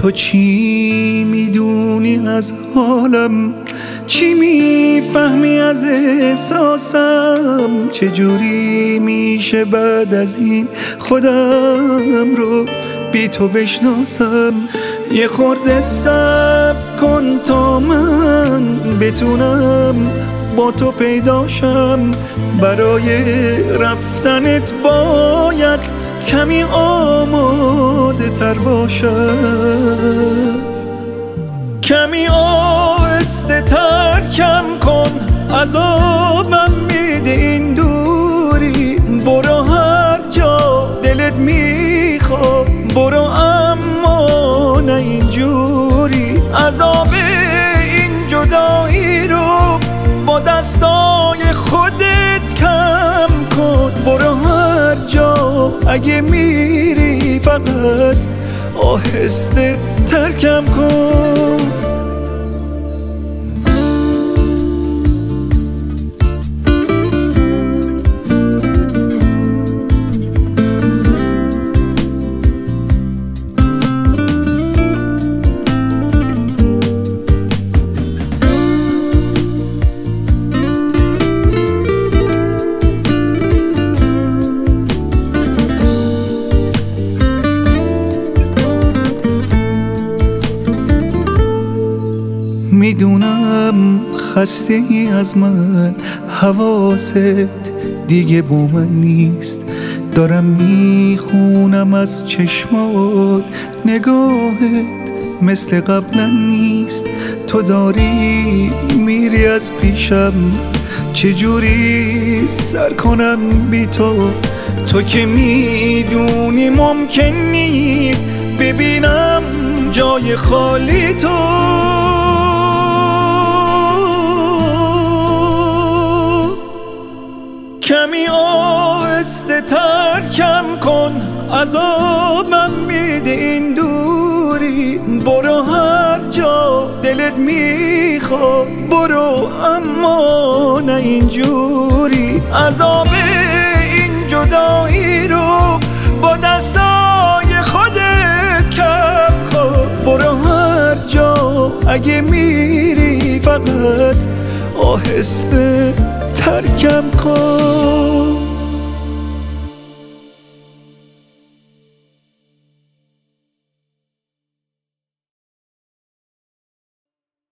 تو چی میدونی از حالم؟ چی میفهمی از احساسم؟ چجوری میشه بعد از این خودم رو بی تو بشناسم؟ یه خورده صبر کن تا من بتونم با تو پیداشم. برای رفتنت باید کمی آماده تر باشم. کمی آهسته تر کم کن، عذابم میده این دوری. برو هر جا دلت میخواد برو، اما نه اینجوری. عذاب این جدایی رو با دستای خودت کم کن. برو هر جا اگه میری فقط آهسته تر کم کن. میدونم خسته ای از من، حواست دیگه با من نیست. دارم میخونم از چشمات، نگاهت مثل قبلا نیست. تو داری میری از پیشم، چجوری سر کنم بی تو؟ تو که میدونی ممکن نیست ببینم جای خالی تو. کمی آهسته تر کم کن، عذابم میده این دوری. برو هر جا دلت میخواد برو، اما نه اینجوری. عذاب این جدایی رو با دستای خودت کم کن. برو هر جا اگه میری فقط آهسته تر کم کن.